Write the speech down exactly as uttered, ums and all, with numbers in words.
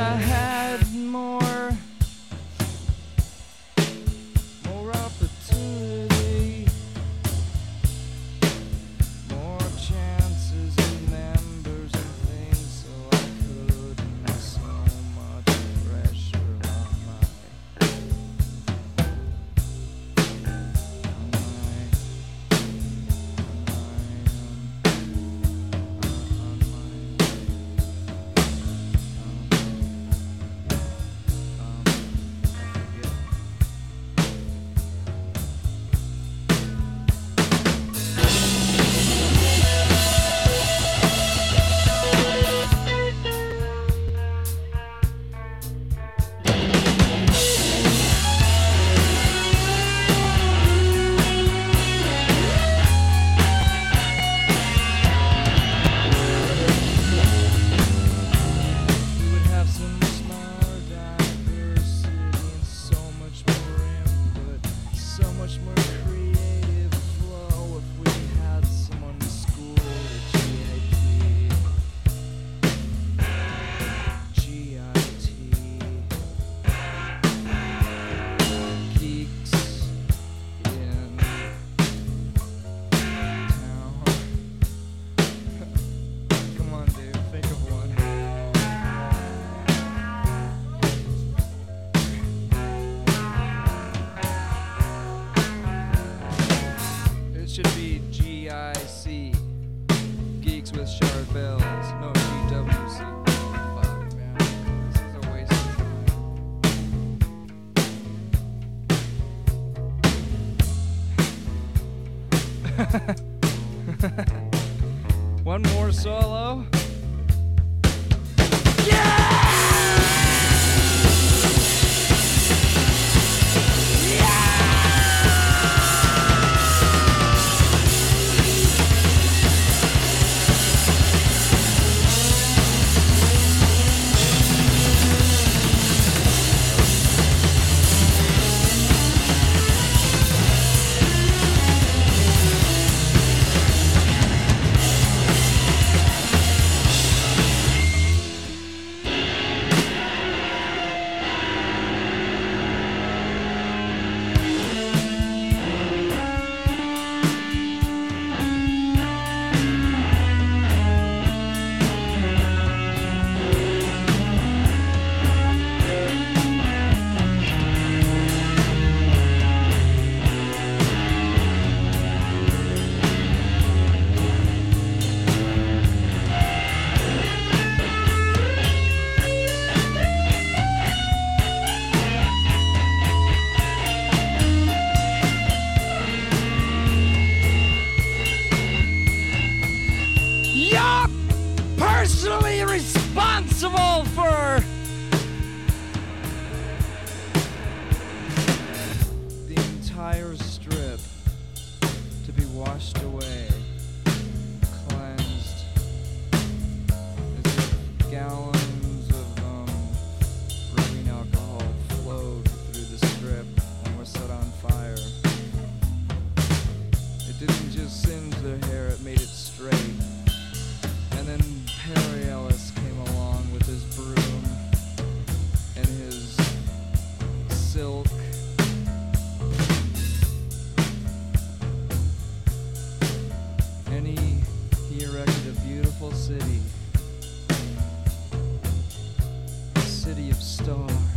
I had more, more opportunity, more chances and members and things, so I couldn't. So much pressure on my, on my, on my, we would have so much more diversity and so much more input, so much more creative flow if we had someone in school at G I T, G I T, geeks in town. Come on, dude, think of one. It should be G I C, Geeks with Sharp Bells, no G W C. Fuck, man, this is a waste of time. One more solo. You're personally responsible for the entire strip to be washed away, cleansed, as if gallons of um, rubbing alcohol flowed through the strip and were set on fire. It didn't just singe their hair, it made it straight. And then Perry Ellis came along with his broom and his silk. And he, he erected a beautiful city. A city of stars.